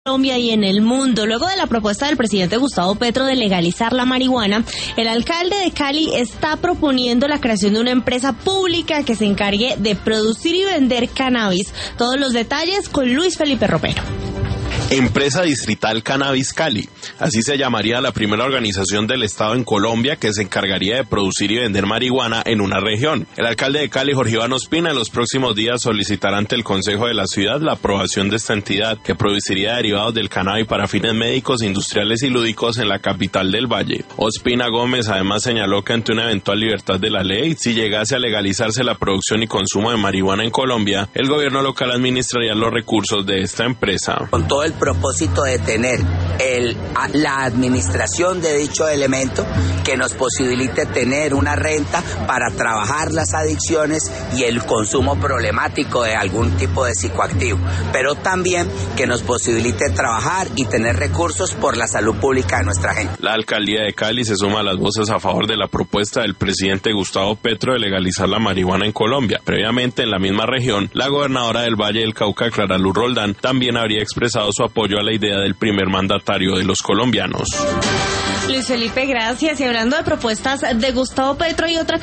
Colombia y en el mundo. Luego de la propuesta del presidente Gustavo Petro de legalizar la marihuana, el alcalde de Cali está proponiendo la creación de una empresa pública que se encargue de producir y vender cannabis. Todos los detalles con Luis Felipe Romero. Empresa Distrital Cannabis Cali. Así se llamaría la primera organización del Estado en Colombia que se encargaría de producir y vender marihuana en una región. El alcalde de Cali, Jorge Iván Ospina, en los próximos días solicitará ante el Consejo de la Ciudad la aprobación de esta entidad que produciría derivados del cannabis para fines médicos, industriales y lúdicos en la capital del Valle. Ospina Gómez además señaló que ante una eventual libertad de la ley, si llegase a legalizarse la producción y consumo de marihuana en Colombia, el gobierno local administraría los recursos de esta empresa. Con todo el propósito de tener la administración de dicho elemento que nos posibilite tener una renta para trabajar las adicciones y el consumo problemático de algún tipo de psicoactivo, pero también que nos posibilite trabajar y tener recursos por la salud pública de nuestra gente. La alcaldía de Cali se suma a las voces a favor de la propuesta del presidente Gustavo Petro de legalizar la marihuana en Colombia. Previamente, en la misma región, la gobernadora del Valle del Cauca, Clara Luz Roldán, también habría expresado su apoyo a la idea del primer mandatario de los colombianos. Luis Felipe, gracias. Y hablando de propuestas de Gustavo Petro y otra